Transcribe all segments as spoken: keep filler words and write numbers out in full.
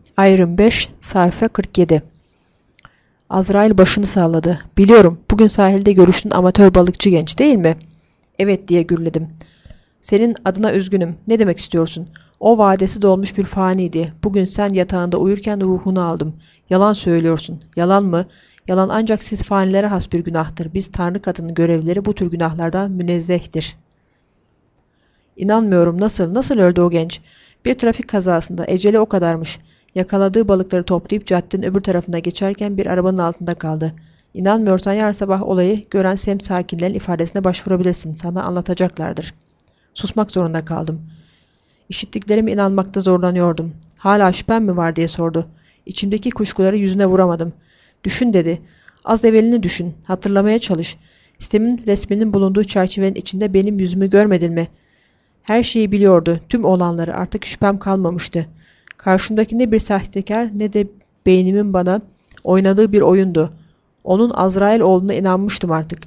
Ayrım beş, sayfa kırk yedi. Azrail başını salladı. Biliyorum, bugün sahilde görüştün amatör balıkçı genç değil mi? Evet diye gürledim. Senin adına üzgünüm. Ne demek istiyorsun? O vadesi dolmuş bir faniydi. Bugün sen yatağında uyurken ruhunu aldım. Yalan söylüyorsun. Yalan mı? Yalan ancak siz fanilere has bir günahtır. Biz Tanrı katının görevlileri bu tür günahlardan münezzehtir. İnanmıyorum. Nasıl? Nasıl öldü o genç? Bir trafik kazasında. Eceli o kadarmış. Yakaladığı balıkları toplayıp caddenin öbür tarafına geçerken bir arabanın altında kaldı. İnanmıyorsan yarın sabah olayı gören semt sakinlerin ifadesine başvurabilirsin. Sana anlatacaklardır. Susmak zorunda kaldım. İşittiklerime inanmakta zorlanıyordum. Hala şüphem mi var diye sordu. İçimdeki kuşkuları yüzüne vuramadım. Düşün dedi. Az evvelini düşün. Hatırlamaya çalış. Sistemin resminin bulunduğu çerçevenin içinde benim yüzümü görmedin mi? Her şeyi biliyordu. Tüm olanları. Artık şüphem kalmamıştı. Karşımdaki ne bir sahtekar ne de beynimin bana oynadığı bir oyundu. Onun Azrail olduğuna inanmıştım artık.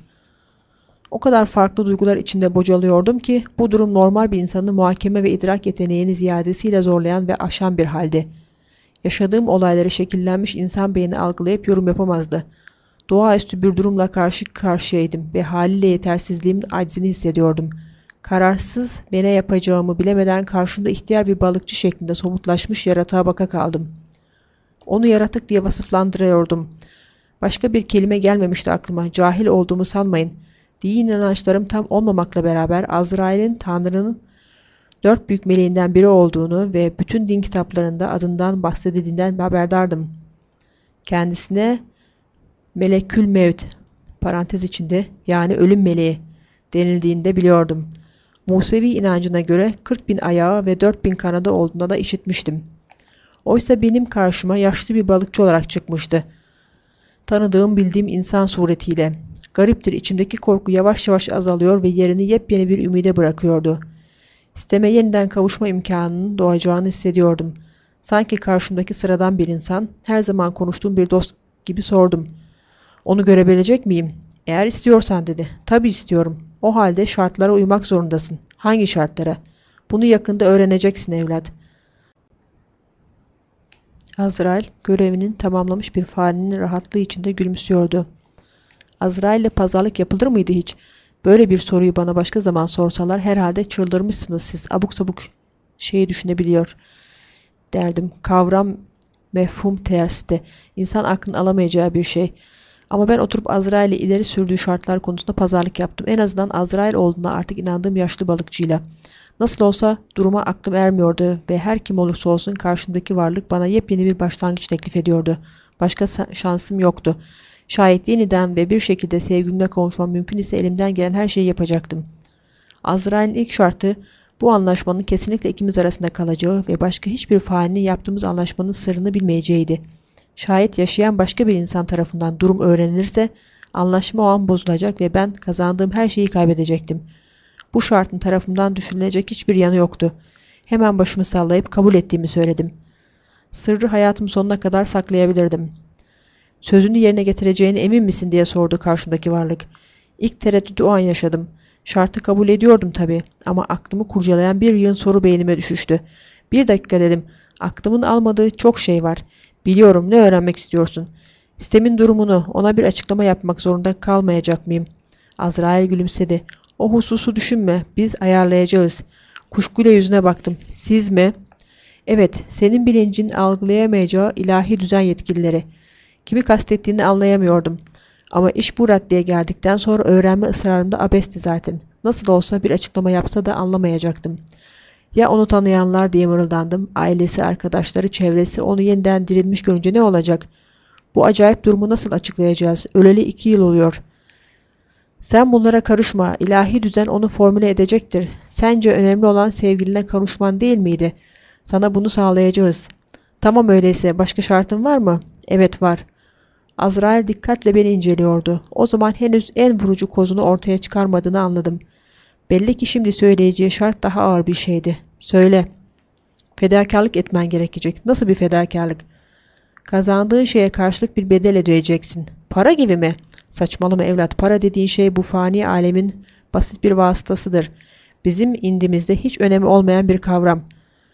O kadar farklı duygular içinde bocalıyordum ki bu durum normal bir insanın muhakeme ve idrak yeteneğini ziyadesiyle zorlayan ve aşan bir halde. Yaşadığım olayları şekillenmiş insan beyni algılayıp yorum yapamazdı. Doğaüstü bir durumla karşı karşıyaydım ve haliyle yetersizliğimin aczini hissediyordum. Kararsız ve ne yapacağımı bilemeden karşımda ihtiyar bir balıkçı şeklinde somutlaşmış yaratığa baka kaldım. Onu yaratık diye vasıflandırıyordum. Başka bir kelime gelmemişti aklıma. Cahil olduğumu sanmayın. Din inançlarım tam olmamakla beraber Azrail'in Tanrı'nın dört büyük meleğinden biri olduğunu ve bütün din kitaplarında adından bahsedildiğinden haberdardım. Kendisine Melekül Mevt parantez içinde yani ölüm meleği denildiğinde biliyordum. Musevi inancına göre kırk bin ayağı ve dört bin kanadı olduğuna da işitmiştim. Oysa benim karşıma yaşlı bir balıkçı olarak çıkmıştı. Tanıdığım bildiğim insan suretiyle. Gariptir, içimdeki korku yavaş yavaş azalıyor ve yerini yepyeni bir ümide bırakıyordu. Sisteme yeniden kavuşma imkanının doğacağını hissediyordum. Sanki karşımdaki sıradan bir insan, her zaman konuştuğum bir dost gibi sordum. Onu görebilecek miyim? Eğer istiyorsan dedi. Tabii istiyorum. O halde şartlara uymak zorundasın. Hangi şartlara? Bunu yakında öğreneceksin evlat. Azrail görevinin tamamlamış bir faninin rahatlığı içinde gülümsüyordu. Azrail ile pazarlık yapılır mıydı hiç? Böyle bir soruyu bana başka zaman sorsalar herhalde çıldırmışsınız siz, abuk sabuk şeyi düşünebiliyor derdim. Kavram, mefhum tersti. İnsan aklın alamayacağı bir şey. Ama ben oturup Azrail'le ileri sürdüğü şartlar konusunda pazarlık yaptım. En azından Azrail olduğuna artık inandığım yaşlı balıkçıyla. Nasıl olsa duruma aklım ermiyordu ve her kim olursa olsun karşımdaki varlık bana yepyeni bir başlangıç teklif ediyordu. Başka şansım yoktu. Şayet yeniden ve bir şekilde sevgilimle kavuşmam mümkün ise elimden gelen her şeyi yapacaktım. Azrail'in ilk şartı bu anlaşmanın kesinlikle ikimiz arasında kalacağı ve başka hiçbir faninin yaptığımız anlaşmanın sırrını bilmeyeceğiydi. Şayet yaşayan başka bir insan tarafından durum öğrenilirse anlaşma o an bozulacak ve ben kazandığım her şeyi kaybedecektim. Bu şartın tarafımdan düşünülecek hiçbir yanı yoktu. Hemen başımı sallayıp kabul ettiğimi söyledim. Sırrı hayatım sonuna kadar saklayabilirdim. Sözünü yerine getireceğine emin misin diye sordu karşımdaki varlık. İlk tereddütü o an yaşadım. Şartı kabul ediyordum tabii ama aklımı kurcalayan bir yığın soru beynime düşüştü. Bir dakika dedim. Aklımın almadığı çok şey var. Biliyorum, ne öğrenmek istiyorsun? Sistemin durumunu, ona bir açıklama yapmak zorunda kalmayacak mıyım? Azrail gülümsedi. O hususu düşünme, biz ayarlayacağız. Kuşkuyla yüzüne baktım. Siz mi? Evet, senin bilincin algılayamayacağı ilahi düzen yetkilileri. Kimi kastettiğini anlayamıyordum. Ama iş bu raddeye geldikten sonra öğrenme ısrarım da abesti zaten. Nasıl olsa bir açıklama yapsa da anlamayacaktım. Ya onu tanıyanlar diye mırıldandım. Ailesi, arkadaşları, çevresi onu yeniden dirilmiş görünce ne olacak? Bu acayip durumu nasıl açıklayacağız? Öleli iki yıl oluyor. Sen bunlara karışma. İlahi düzen onu formüle edecektir. Sence önemli olan sevgiline karışman değil miydi? Sana bunu sağlayacağız. Tamam öyleyse. Başka şartın var mı? Evet var. Azrail dikkatle beni inceliyordu. O zaman henüz en vurucu kozunu ortaya çıkarmadığını anladım. Belli ki şimdi söyleyeceği şart daha ağır bir şeydi. Söyle. Fedakarlık etmen gerekecek. Nasıl bir fedakarlık? Kazandığın şeye karşılık bir bedel ödeyeceksin. Para gibi mi? Saçmalama evlat. Para dediğin şey bu fani alemin basit bir vasıtasıdır. Bizim indimizde hiç önemi olmayan bir kavram.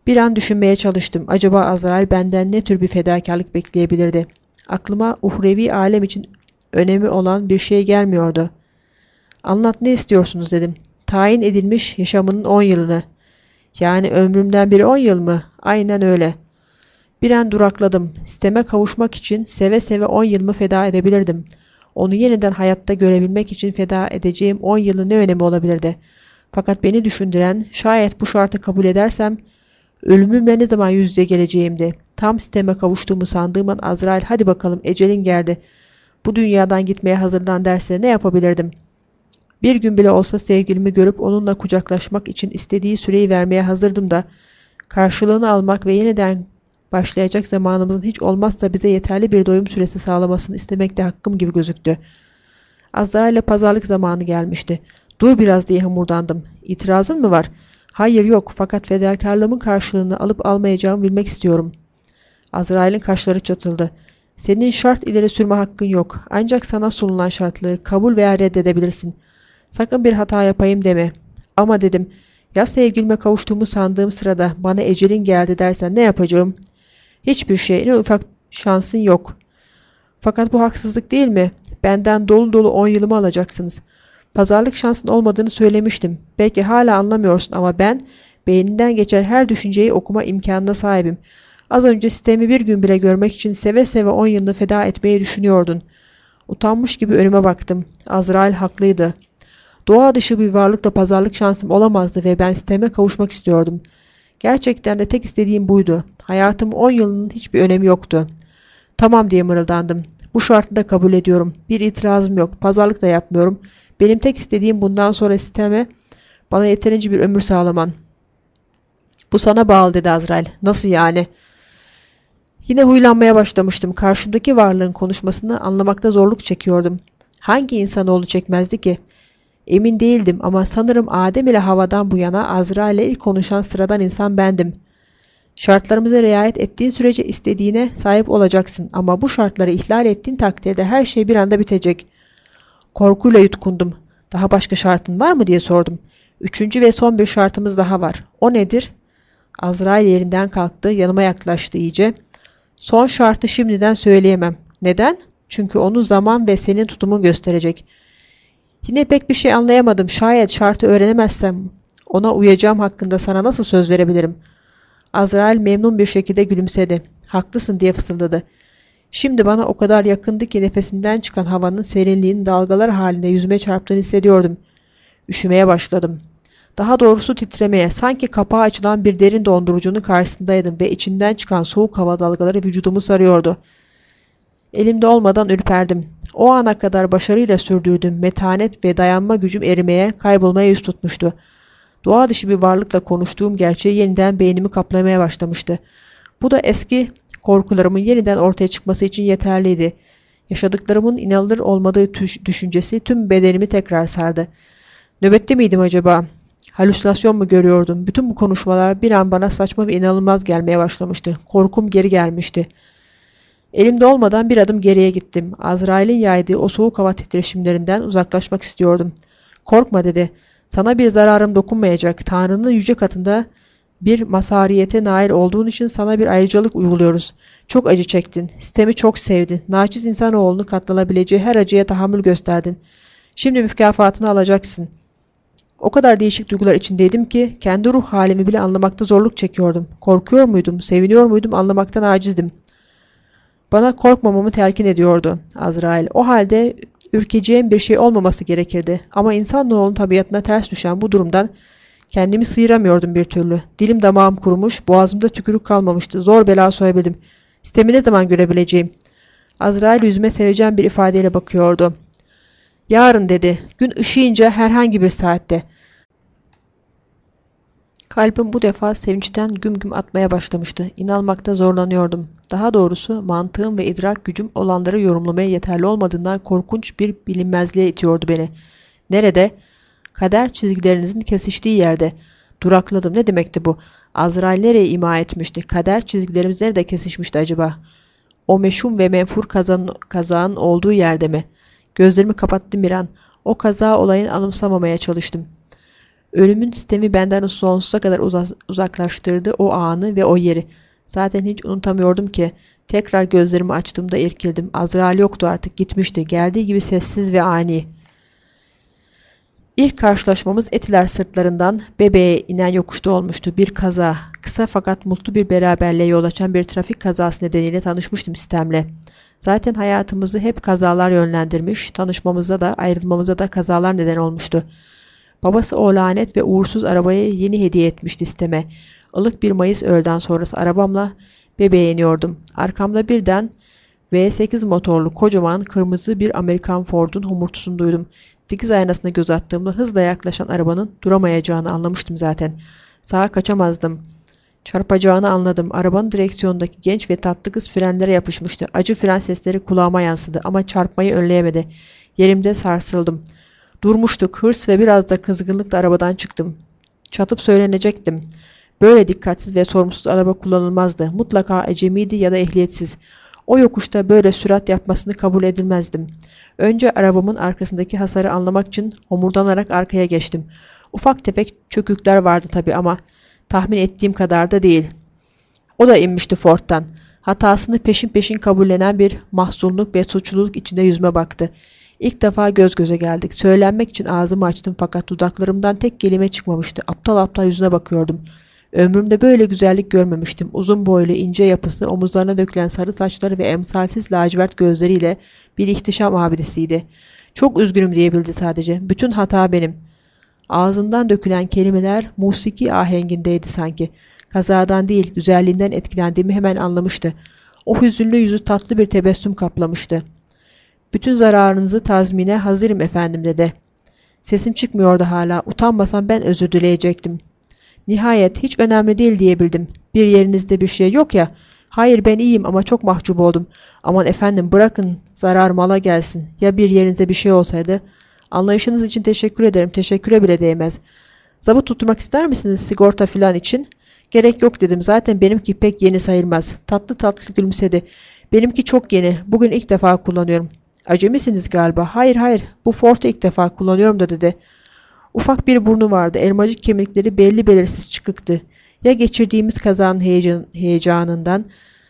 Bir an düşünmeye çalıştım. Acaba Azrail benden ne tür bir fedakarlık bekleyebilirdi? Aklıma uhrevi alem için önemi olan bir şey gelmiyordu. Anlat, ne istiyorsunuz dedim. Tayin edilmiş yaşamının on yılını. Yani ömrümden biri on yıl mı? Aynen öyle. Bir an durakladım. Sisteme kavuşmak için seve seve on yılımı feda edebilirdim. Onu yeniden hayatta görebilmek için feda edeceğim on yılın ne önemi olabilirdi? Fakat beni düşündüren, şayet bu şartı kabul edersem, ölümümle ne zaman yüz yüze geleceğimdi. Tam sisteme kavuştuğumu sandığım an Azrail, hadi bakalım ecelin geldi, bu dünyadan gitmeye hazırlan derse ne yapabilirdim? Bir gün bile olsa sevgilimi görüp onunla kucaklaşmak için istediği süreyi vermeye hazırdım da, karşılığını almak ve yeniden başlayacak zamanımızın hiç olmazsa bize yeterli bir doyum süresi sağlamasını istemek de hakkım gibi gözüktü. Azrail'le pazarlık zamanı gelmişti. Dur biraz diye homurdandım. İtirazın mı var? Hayır, yok, fakat fedakarlığımın karşılığını alıp almayacağımı bilmek istiyorum. Azrail'in kaşları çatıldı. Senin şart ileri sürme hakkın yok. Ancak sana sunulan şartları kabul veya reddedebilirsin. Sakın bir hata yapayım deme. Ama dedim, ya sevgilime kavuştuğumu sandığım sırada bana ecelin geldi dersen ne yapacağım? Hiçbir şey, en ufak şansın yok. Fakat bu haksızlık değil mi? Benden dolu dolu on yılımı alacaksınız. Pazarlık şansın olmadığını söylemiştim. Belki hala anlamıyorsun ama ben beyninden geçer her düşünceyi okuma imkanına sahibim. Az önce sistemi bir gün bile görmek için seve seve on yılını feda etmeyi düşünüyordun. Utanmış gibi önüme baktım. Azrail haklıydı. Doğa dışı bir varlıkla pazarlık şansım olamazdı ve ben sisteme kavuşmak istiyordum. Gerçekten de tek istediğim buydu. Hayatım on yılının hiçbir önemi yoktu. Tamam diye mırıldandım. Bu şartı da kabul ediyorum. Bir itirazım yok. Pazarlık da yapmıyorum. Benim tek istediğim bundan sonra sisteme bana yeterince bir ömür sağlaman. Bu sana bağlı dedi Azrail. Nasıl yani? Yine huylanmaya başlamıştım. Karşımdaki varlığın konuşmasını anlamakta zorluk çekiyordum. Hangi insanoğlu çekmezdi ki? Emin değildim ama sanırım Adem ile Havva'dan bu yana Azrail ile ilk konuşan sıradan insan bendim. Şartlarımıza riayet ettiğin sürece istediğine sahip olacaksın ama bu şartları ihlal ettiğin takdirde her şey bir anda bitecek. Korkuyla yutkundum. Daha başka şartın var mı diye sordum. Üçüncü ve son bir şartımız daha var. O nedir? Azrail yerinden kalktı, yanıma yaklaştı iyice. Son şartı şimdiden söyleyemem. Neden? Çünkü onu zaman ve senin tutumun gösterecek. Yine pek bir şey anlayamadım. Şayet şartı öğrenemezsem ona uyacağım hakkında sana nasıl söz verebilirim? Azrail memnun bir şekilde gülümsedi. Haklısın diye fısıldadı. Şimdi bana o kadar yakındı ki nefesinden çıkan havanın serinliğinin dalgalar halinde yüzüme çarptığını hissediyordum. Üşümeye başladım. Daha doğrusu titremeye, sanki kapağı açılan bir derin dondurucunun karşısındaydım ve içinden çıkan soğuk hava dalgaları vücudumu sarıyordu. Elimde olmadan ürperdim. O ana kadar başarıyla sürdürdüğüm metanet ve dayanma gücüm erimeye, kaybolmaya yüz tutmuştu. Doğa dışı bir varlıkla konuştuğum gerçeği yeniden beynimi kaplamaya başlamıştı. Bu da eski korkularımın yeniden ortaya çıkması için yeterliydi. Yaşadıklarımın inanılır olmadığı düşüncesi tüm bedenimi tekrar sardı. Nöbette miydim acaba? Halüsinasyon mu görüyordum? Bütün bu konuşmalar bir an bana saçma ve inanılmaz gelmeye başlamıştı. Korkum geri gelmişti. Elimde olmadan bir adım geriye gittim. Azrail'in yaydığı o soğuk hava titreşimlerinden uzaklaşmak istiyordum. Korkma dedi. Sana bir zararım dokunmayacak. Tanrı'nın yüce katında bir mazhariyete nail olduğun için sana bir ayrıcalık uyguluyoruz. Çok acı çektin. Sistemi çok sevdin. Naçiz insanoğlunu katlanabileceği her acıya tahammül gösterdin. Şimdi mükafatını alacaksın. O kadar değişik duygular içindeydim ki kendi ruh halimi bile anlamakta zorluk çekiyordum. Korkuyor muydum, seviniyor muydum anlamaktan acizdim. Bana korkmamamı telkin ediyordu Azrail. O halde ürkeceğim bir şey olmaması gerekirdi. Ama insanoğlunun tabiatına ters düşen bu durumdan kendimi sıyıramıyordum bir türlü. Dilim damağım kurumuş, boğazımda tükürük kalmamıştı. Zor bela soyabildim. Sistemi ne zaman görebileceğim? Azrail yüzüme sevecen bir ifadeyle bakıyordu. Yarın dedi. Gün ışıyınca herhangi bir saatte. Kalbim bu defa sevinçten güm güm atmaya başlamıştı. İnanmakta zorlanıyordum. Daha doğrusu mantığım ve idrak gücüm olanları yorumlamaya yeterli olmadığından korkunç bir bilinmezliğe itiyordu beni. Nerede? Kader çizgilerinizin kesiştiği yerde. Durakladım. Ne demekti bu? Azrail nereye ima etmişti? Kader çizgilerimiz nerede kesişmişti acaba? O meşhum ve menfur kazanın, kazağın olduğu yerde mi? Gözlerimi kapattım bir an. O kaza olayını anımsamamaya çalıştım. Ölümün sistemi benden sonsuza kadar uza- uzaklaştırdı o anı ve o yeri. Zaten hiç unutamıyordum ki. Tekrar gözlerimi açtığımda irkildim. Azrail yoktu artık, gitmişti. Geldiği gibi sessiz ve ani. İlk karşılaşmamız Etiler sırtlarından Bebe'ye inen yokuşta olmuştu. Bir kaza. Kısa fakat mutlu bir beraberliğe yol açan bir trafik kazası nedeniyle tanışmıştım sistemle. Zaten hayatımızı hep kazalar yönlendirmiş, tanışmamıza da ayrılmamıza da kazalar neden olmuştu. Babası o lanet ve uğursuz arabayı yeni hediye etmişti sisteme. Ilık bir Mayıs öğleden sonrası arabamla Bebe'ye iniyordum. Arkamda birden V sekiz motorlu kocaman kırmızı bir Amerikan Ford'un homurtusunu duydum. Dikiz aynasına göz attığımda hızla yaklaşan arabanın duramayacağını anlamıştım zaten. Sağa kaçamazdım. Çarpacağını anladım. Arabanın direksiyonundaki genç ve tatlı kız frenlere yapışmıştı. Acı fren sesleri kulağıma yansıdı ama çarpmayı önleyemedi. Yerimde sarsıldım. Durmuştuk. Hırs ve biraz da kızgınlıkla arabadan çıktım. Çatıp söylenecektim. Böyle dikkatsiz ve sorumsuz araba kullanılmazdı. Mutlaka acemiydi ya da ehliyetsiz. O yokuşta böyle sürat yapmasını kabul edilmezdim. Önce arabamın arkasındaki hasarı anlamak için homurdanarak arkaya geçtim. Ufak tefek çökükler vardı tabii ama tahmin ettiğim kadar da değil. O da inmişti Ford'tan. Hatasını peşin peşin kabullenen bir mahzunluk ve suçluluk içinde yüzüme baktı. İlk defa göz göze geldik. Söylenmek için ağzımı açtım fakat dudaklarımdan tek kelime çıkmamıştı. Aptal aptal yüzüne bakıyordum. Ömrümde böyle güzellik görmemiştim. Uzun boylu, ince yapısı, omuzlarına dökülen sarı saçları ve emsalsiz lacivert gözleriyle bir ihtişam abidesiydi. Çok üzgünüm diyebildi sadece. Bütün hata benim. Ağzından dökülen kelimeler musiki ahengindeydi sanki. Kazadan değil, güzelliğinden etkilendiğimi hemen anlamıştı. O hüzünlü yüzü tatlı bir tebessüm kaplamıştı. Bütün zararınızı tazmine hazırım efendim dedi. Sesim çıkmıyordu hala. Utanmasam ben özür dileyecektim. Nihayet hiç önemli değil diyebildim. Bir yerinizde bir şey yok ya. Hayır ben iyiyim ama çok mahcup oldum. Aman efendim bırakın zarar mala gelsin. Ya bir yerinize bir şey olsaydı? Anlayışınız için teşekkür ederim. Teşekküre bile değmez. Zabıt tutturmak ister misiniz sigorta filan için? Gerek yok dedim. Zaten benimki pek yeni sayılmaz. Tatlı tatlı gülümsedi. Benimki çok yeni. Bugün ilk defa kullanıyorum. Acemisiniz galiba. Hayır hayır. Bu Ford'u ilk defa kullanıyorum da dedi. Ufak bir burnu vardı. Elmacık kemikleri belli belirsiz çıkıktı. Ya geçirdiğimiz kazanın heyecan, heyecanından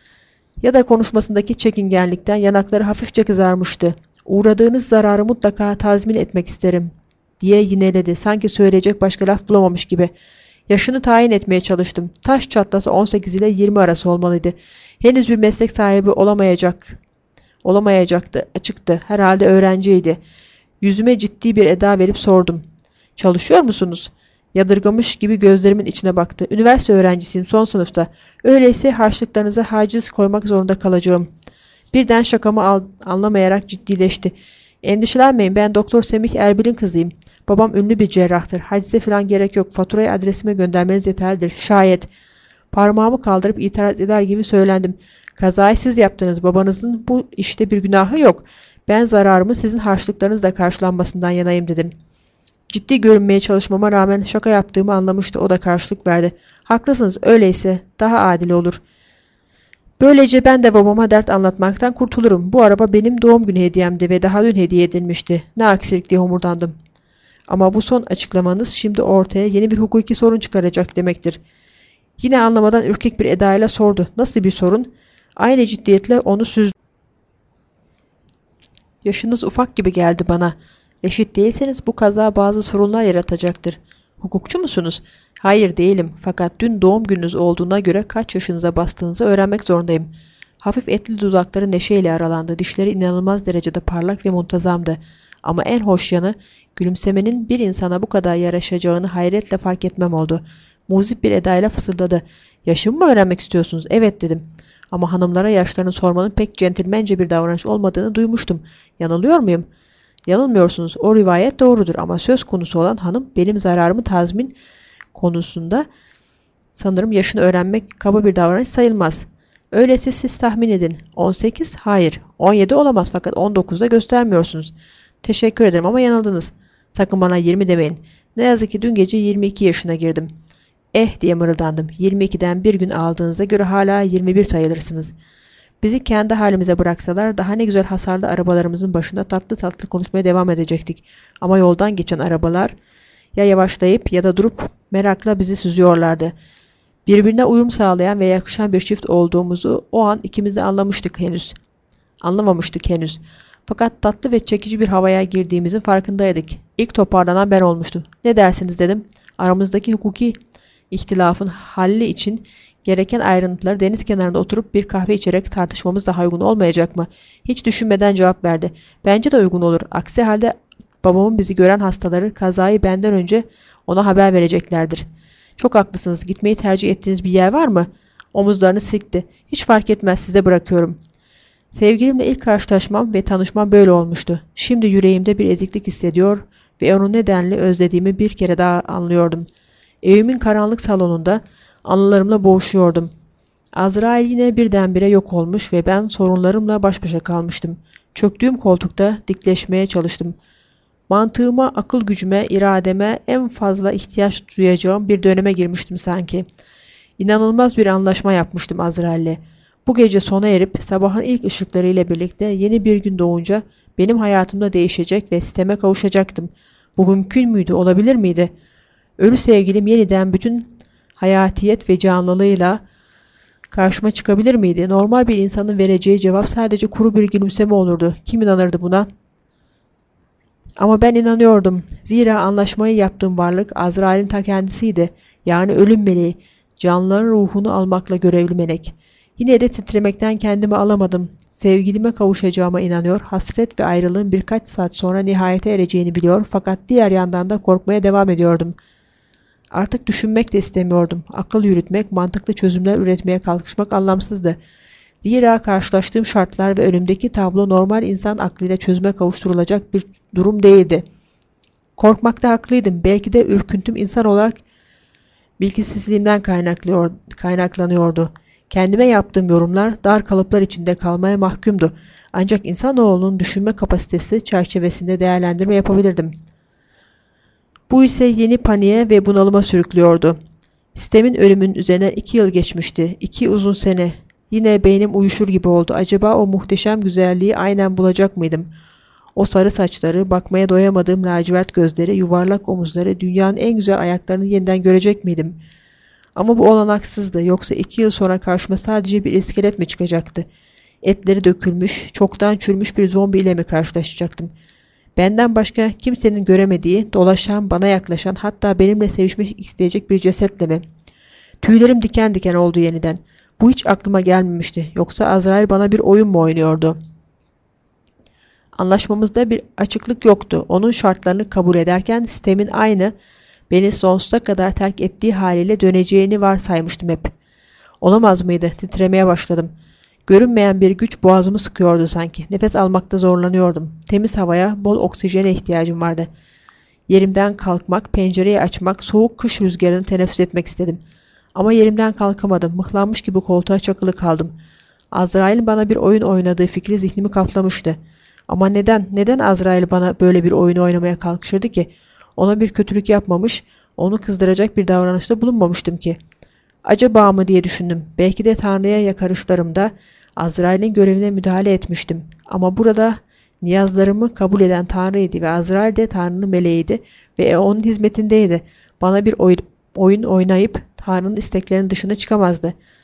ya da konuşmasındaki çekingenlikten yanakları hafifçe kızarmıştı. Uğradığınız zararı mutlaka tazmin etmek isterim diye yineledi. Sanki söyleyecek başka laf bulamamış gibi. Yaşını tayin etmeye çalıştım. Taş çatlasa on sekiz ile yirmi arası olmalıydı. Henüz bir meslek sahibi olamayacak. Olamayacaktı. Açıktı. Herhalde öğrenciydi. Yüzüme ciddi bir eda verip sordum. Çalışıyor musunuz? Yadırgamış gibi gözlerimin içine baktı. Üniversite öğrencisiyim son sınıfta. Öyleyse harçlıklarınıza haciz koymak zorunda kalacağım. Birden şakamı al anlamayarak ciddileşti. Endişelenmeyin ben Doktor Semih Erbil'in kızıyım. Babam ünlü bir cerrahtır. Hacize falan gerek yok. Faturayı adresime göndermeniz yeterlidir. Şayet. Parmağımı kaldırıp itiraz eder gibi söylendim. Kazayı siz yaptınız. Babanızın bu işte bir günahı yok. Ben zararımı sizin harçlıklarınızla karşılanmasından yanayım dedim. Ciddi görünmeye çalışmama rağmen şaka yaptığımı anlamıştı. O da karşılık verdi. Haklısınız öyleyse daha adil olur. Böylece ben de babama dert anlatmaktan kurtulurum. Bu araba benim doğum günü hediyemdi ve daha dün hediye edilmişti. Ne aksilik diye homurdandım. Ama bu son açıklamanız şimdi ortaya yeni bir hukuki sorun çıkaracak demektir. Yine anlamadan ürkek bir edayla sordu. Nasıl bir sorun? Aynı ciddiyetle onu süzdü. Yaşınız ufak gibi geldi bana. Eşit değilseniz bu kaza bazı sorunlar yaratacaktır. Hukukçu musunuz? Hayır değilim. Fakat dün doğum gününüz olduğuna göre kaç yaşınıza bastığınızı öğrenmek zorundayım. Hafif etli dudakları neşeyle aralandı. Dişleri inanılmaz derecede parlak ve muntazamdı. Ama en hoş yanı gülümsemenin bir insana bu kadar yaraşacağını hayretle fark etmem oldu. Muzip bir edayla fısıldadı. Yaşımı mı öğrenmek istiyorsunuz? Evet dedim. Ama hanımlara yaşlarını sormanın pek centilmence bir davranış olmadığını duymuştum. Yanılıyor muyum? Yanılmıyorsunuz. O rivayet doğrudur ama söz konusu olan hanım benim zararımı tazmin konusunda sanırım yaşını öğrenmek kaba bir davranış sayılmaz. Öyleyse siz tahmin edin. on sekiz? Hayır. on yedi olamaz fakat on dokuzda göstermiyorsunuz. Teşekkür ederim ama yanıldınız. Sakın bana yirmi demeyin. Ne yazık ki dün gece yirmi iki yaşına girdim. Eh diye mırıldandım. yirmi ikiden bir gün aldığınıza göre hala yirmi bir sayılırsınız. Bizi kendi halimize bıraksalar daha ne güzel hasarlı arabalarımızın başında tatlı tatlı konuşmaya devam edecektik. Ama yoldan geçen arabalar Ya yavaşlayıp ya da durup merakla bizi süzüyorlardı. Birbirine uyum sağlayan ve yakışan bir çift olduğumuzu o an ikimiz de anlamıştık henüz. Anlamamıştık henüz. Fakat tatlı ve çekici bir havaya girdiğimizin farkındaydık. İlk toparlanan ben olmuştum. Ne dersiniz dedim. Aramızdaki hukuki ihtilafın halli için gereken ayrıntıları deniz kenarında oturup bir kahve içerek tartışmamız daha uygun olmayacak mı? Hiç düşünmeden cevap verdi. Bence de uygun olur. Aksi halde babamın bizi gören hastaları kazayı benden önce ona haber vereceklerdir. Çok haklısınız. Gitmeyi tercih ettiğiniz bir yer var mı? Omuzlarını silkti. Hiç fark etmez, size bırakıyorum. Sevgilimle ilk karşılaşmam ve tanışmam böyle olmuştu. Şimdi yüreğimde bir eziklik hissediyor ve onun nedenle özlediğimi bir kere daha anlıyordum. Evimin karanlık salonunda anılarımla boğuşuyordum. Azrail yine birdenbire yok olmuş ve ben sorunlarımla baş başa kalmıştım. Çöktüğüm koltukta dikleşmeye çalıştım. Mantığıma, akıl gücüme, irademe en fazla ihtiyaç duyacağım bir döneme girmiştim sanki. İnanılmaz bir anlaşma yapmıştım Azrail'le. Bu gece sona erip sabahın ilk ışıklarıyla birlikte yeni bir gün doğunca benim hayatımda değişecek ve sisteme kavuşacaktım. Bu mümkün müydü, olabilir miydi? Ölü sevgilim yeniden bütün hayatiyet ve canlılığıyla karşıma çıkabilir miydi? Normal bir insanın vereceği cevap sadece kuru bir gülümseme olurdu. Kim inanırdı buna? Ama ben inanıyordum. Zira anlaşmayı yaptığım varlık Azrail'in ta kendisiydi. Yani ölüm meleği, canlıların ruhunu almakla görevli melek. Yine de titremekten kendimi alamadım. Sevgilime kavuşacağıma inanıyor, hasret ve ayrılığın birkaç saat sonra nihayete ereceğini biliyor fakat diğer yandan da korkmaya devam ediyordum. Artık düşünmek de istemiyordum. Akıl yürütmek, mantıklı çözümler üretmeye kalkışmak anlamsızdı. Zira karşılaştığım şartlar ve önümdeki tablo normal insan aklıyla çözüme kavuşturulacak bir durum değildi. Korkmakta haklıydım. Belki de ürküntüm insan olarak bilgisizliğimden kaynaklıyor, kaynaklanıyordu. Kendime yaptığım yorumlar dar kalıplar içinde kalmaya mahkumdu. Ancak insanoğlunun düşünme kapasitesi çerçevesinde değerlendirme yapabilirdim. Bu ise yeni paniğe ve bunalıma sürüklüyordu. Sistemin ölümünün üzerine iki yıl geçmişti. İki uzun sene. Yine beynim uyuşur gibi oldu. Acaba o muhteşem güzelliği aynen bulacak mıydım? O sarı saçları, bakmaya doyamadığım lacivert gözleri, yuvarlak omuzları, dünyanın en güzel ayaklarını yeniden görecek miydim? Ama bu olanaksızdı. Yoksa iki yıl sonra karşıma sadece bir iskelet mi çıkacaktı? Etleri dökülmüş, çoktan çürümüş bir zombi ile mi karşılaşacaktım? Benden başka kimsenin göremediği, dolaşan, bana yaklaşan, hatta benimle sevişmek isteyecek bir cesetle mi? Tüylerim diken diken oldu yeniden. Bu hiç aklıma gelmemişti. Yoksa Azrail bana bir oyun mu oynuyordu? Anlaşmamızda bir açıklık yoktu. Onun şartlarını kabul ederken sistemin aynı, beni sonsuza kadar terk ettiği haliyle döneceğini varsaymıştım hep. Olamaz mıydı? Titremeye başladım. Görünmeyen bir güç boğazımı sıkıyordu sanki. Nefes almakta zorlanıyordum. Temiz havaya, bol oksijene ihtiyacım vardı. Yerimden kalkmak, pencereyi açmak, soğuk kış rüzgarını teneffüs etmek istedim. Ama yerimden kalkamadım. Mıhlanmış gibi koltuğa çakılı kaldım. Azrail'in bana bir oyun oynadığı fikri zihnimi kaplamıştı. Ama neden, neden Azrail bana böyle bir oyunu oynamaya kalkışırdı ki? Ona bir kötülük yapmamış, onu kızdıracak bir davranışta bulunmamıştım ki. Acaba mı diye düşündüm. Belki de Tanrı'ya yakarışlarımda Azrail'in görevine müdahale etmiştim. Ama burada niyazlarımı kabul eden Tanrı'ydı ve Azrail de Tanrı'nın meleğiydi ve onun hizmetindeydi. Bana bir oy oyun oynayıp Tanrı'nın isteklerinin dışına çıkamazdı.